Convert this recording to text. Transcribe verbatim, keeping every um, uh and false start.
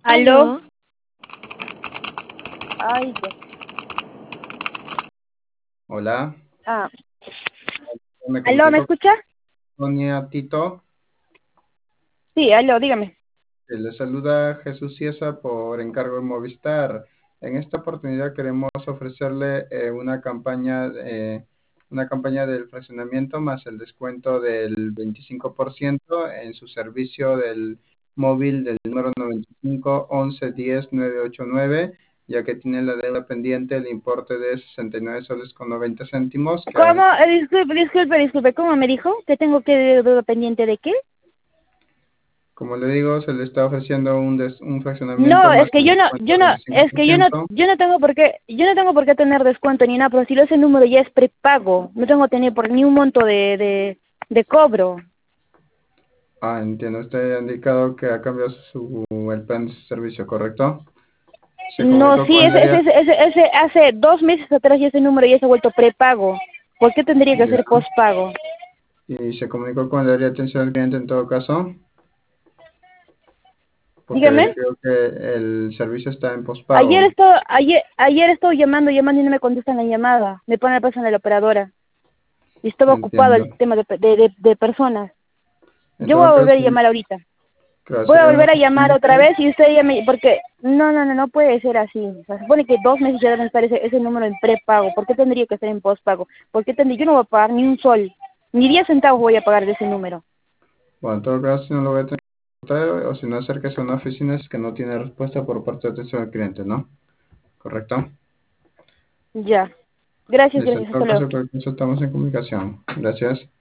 ¿Aló? Aló, Ay, ya. Hola, Ah. me ¿Aló, me comunico escucha? con Sonia Tito. Sí, aló, dígame. Eh, Le saluda Jesús Ciesa por encargo de Movistar. En esta oportunidad queremos ofrecerle eh, una campaña, eh, una campaña del fraccionamiento más el descuento del veinticinco por ciento en su servicio del móvil del número noventa y cinco once diez nueve ocho nueve, ya que tiene la deuda pendiente el importe de sesenta y nueve soles con noventa céntimos, que ¿Cómo? aún, Eh, disculpe, disculpe, disculpe. ¿Cómo me dijo? ¿Que tengo que deuda pendiente de qué? como le digo, se le está ofreciendo un, des- un fraccionamiento No, más es que el yo no, descuento yo del no, veinticinco es por que yo no, ciento. yo no tengo por qué, yo no tengo por qué tener descuento ni nada, pero si ese número ya es prepago, no tengo que tener por ni un monto de, de, de cobro. Ah, entiendo. Usted ha indicado que ha cambiado su, el plan de servicio, ¿correcto? Se No, comunicó sí, con el ese, ese, área, ese, ese, ese hace dos meses atrás ya ese número ya se ha vuelto prepago. ¿Por qué tendría que ya, ser postpago? y se comunicó con el área de atención al cliente en todo caso, porque Dígame. creo que el servicio está en Ayer pospago. estoy, ayer, ayer estoy llamando, llamando y no me contestan la llamada. Me pone la persona de la operadora. Y estaba ocupado Entiendo. el tema de, de, de, de personas. En Yo voy todo a caso, volver a sí, llamar ahorita. claro, Voy a sería bueno volver a que llamar otra comunique. vez y usted llame, porque no, no, no, no puede ser así. O sea, se supone que dos meses ya deben estar ese, ese número en prepago. ¿Por qué tendría que estar en postpago? ¿Por qué tendría? Yo no voy a pagar ni un sol, ni diez centavos voy a pagar de ese número. Bueno, en todo caso, si no lo voy a tener que contar, o si no, acérquese a una oficina es que no tiene respuesta por parte de atención al cliente, ¿no? ¿Correcto? Ya. Gracias, Listo, en gracias. Hasta todo luego. caso, por eso estamos en comunicación. Gracias.